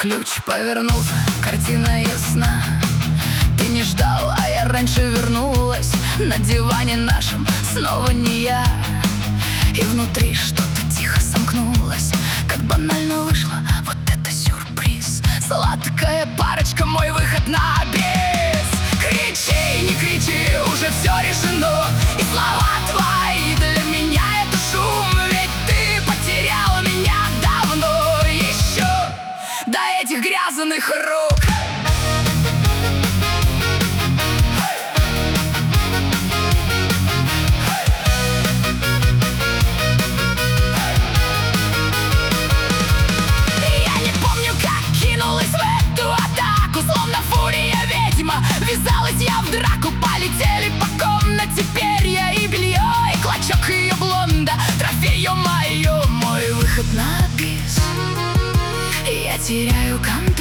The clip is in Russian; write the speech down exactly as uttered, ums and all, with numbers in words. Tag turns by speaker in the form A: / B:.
A: Ключ повернулся, картина ясна. Ты не ждал, а я раньше вернулась. На диване нашем снова не я. И внутри что-то тихо сомкнулось. Как банально вышло, вот это сюрприз. Сладкая парочка, мой выход на бис. Кричи, не кричи, уже все решено. И слова твои для меня это шум. Ведь ты потерял меня давно еще до этих грязных рук. Ввязалась я в драку, полетели по комнате перья и белье, и клочок ее блонда, трофею мое, мой выход на бис. Я теряю контроль.